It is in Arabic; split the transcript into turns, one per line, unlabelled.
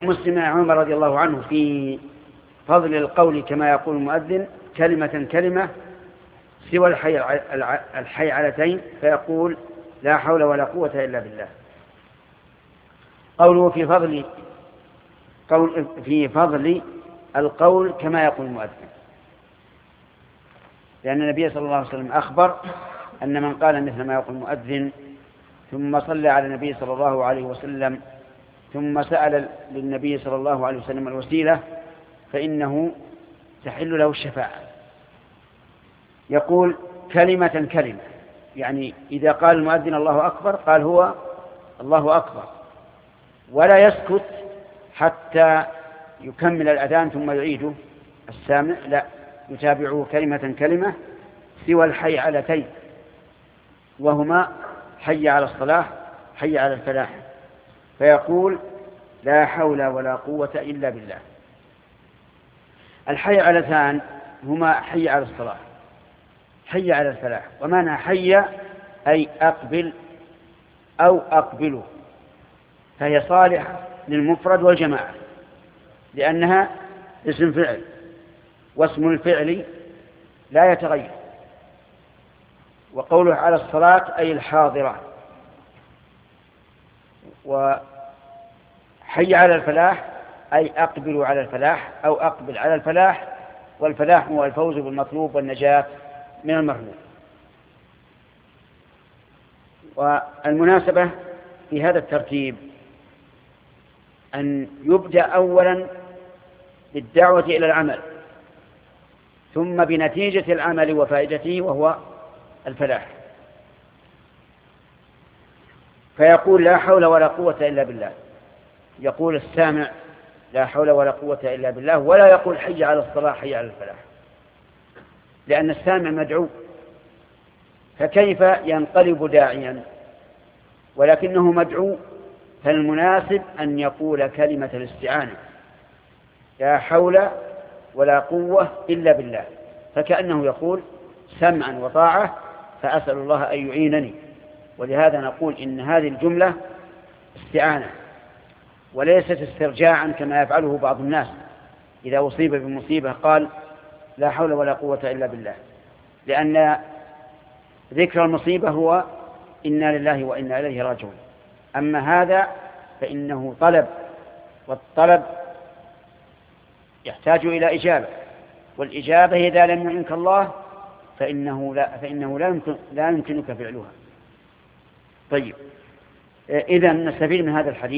مسلم عمر رضي الله عنه في فضل القول كما يقول المؤذن كلمة كلمة سوى الحيعلتين، فيقول لا حول ولا قوة إلا بالله. قوله في فضل القول كما يقول المؤذن، لأن النبي صلى الله عليه وسلم أخبر أن من قال مثل ما يقول المؤذن ثم صلى على النبي صلى الله عليه وسلم ثم سأل للنبي صلى الله عليه وسلم الوسيلة فإنه تحل له الشفاعة. يقول كلمة كلمة، يعني إذا قال المؤذن الله أكبر قال هو الله أكبر، ولا يسكت حتى يكمل الأذان ثم يعيده السامع، لا، يتابعه كلمة كلمة سوى الحيعلتين، وهما حي على الصلاة حي على الفلاح، فيقول لا حول ولا قوة إلا بالله. الحيعلتان هما حي على الصلاة حي على الفلاح، ومعنى حي أي أقبل أو أقبله، فهي صالحة للمفرد والجماعة لأنها اسم فعل، واسم الفعل لا يتغير. وقوله على الصلاة أي الحاضرة، وحي على الفلاح أي أقبل على الفلاح أو أقبل على الفلاح، والفلاح هو الفوز بالمطلوب والنجاة من المرهوب. والمناسبة في هذا الترتيب أن يبدأ أولا بالدعوة إلى العمل، ثم بنتيجة العمل وفائدته وهو الفلاح، فيقول لا حول ولا قوة إلا بالله. يقول السامع لا حول ولا قوة إلا بالله، ولا يقول حي على الصلاة حي على الفلاح، لأن السامع مدعو، فكيف ينقلب داعيا ولكنه مدعو؟ فالمناسب أن يقول كلمة الاستعانة لا حول ولا قوة إلا بالله، فكأنه يقول سمعا وطاعة فأسأل الله أن يعينني. ولهذا نقول إن هذه الجملة استعانة وليست استرجاعا كما يفعله بعض الناس، إذا أصيب بمصيبة قال لا حول ولا قوة إلا بالله، لأن ذكر المصيبة هو إنا لله وإنا إليه راجعون. أما هذا فإنه طلب، والطلب يحتاج إلى إجابة، والإجابة إذا لم يعنك الله فإنه لا يمكنك فعلها. طيب، إذن نستفيد من هذا الحديث